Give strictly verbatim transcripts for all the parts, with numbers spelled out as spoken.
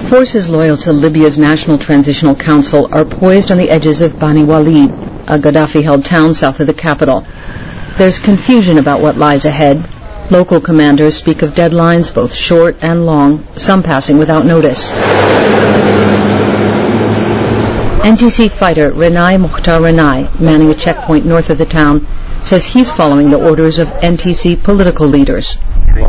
Forces loyal to Libya's National Transitional Council are poised on the edges of Bani Walid, a Gaddafi-held town south of the capital. There's confusion about what lies ahead. Local commanders speak of deadlines both short and long, some passing without notice. N T C fighter Renai Mukhtar Renai, manning a checkpoint north of the town, says he's following the orders of N T C political leaders.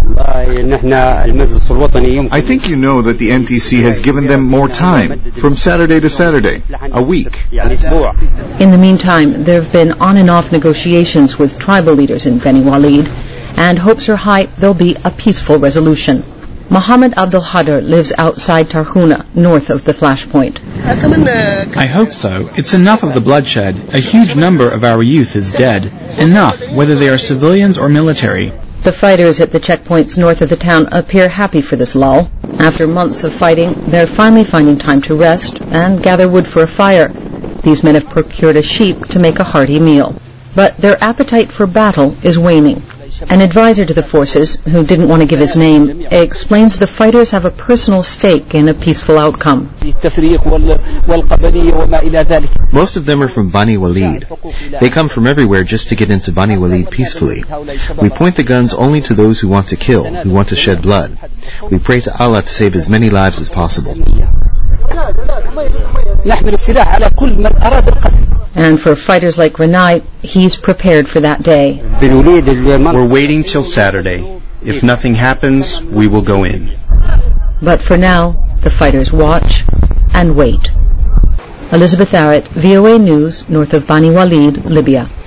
I think you know that the N T C has given them more time, from Saturday to Saturday, a week. In the meantime, there have been on and off negotiations with tribal leaders in Bani Walid, and hopes are high there'll be a peaceful resolution. Mohammed Abdul Hadar lives outside Tarhuna, north of the flashpoint. I hope so. It's enough of the bloodshed. A huge number of our youth is dead. Enough, whether they are civilians or military. The fighters at the checkpoints north of the town appear happy for this lull. After months of fighting, they're finally finding time to rest and gather wood for a fire. These men have procured a sheep to make a hearty meal. But their appetite for battle is waning. An advisor to the forces, who didn't want to give his name, explains the fighters have a personal stake in a peaceful outcome. Most of them are from Bani Walid. They come from everywhere just to get into Bani Walid peacefully. We point the guns only to those who want to kill, who want to shed blood. We pray to Allah to save as many lives as possible. And for fighters like Renai, he's prepared for that day. We're waiting till Saturday. If nothing happens, we will go in. But for now, the fighters watch and wait. Elizabeth Arrett, V O A News, north of Bani Walid, Libya.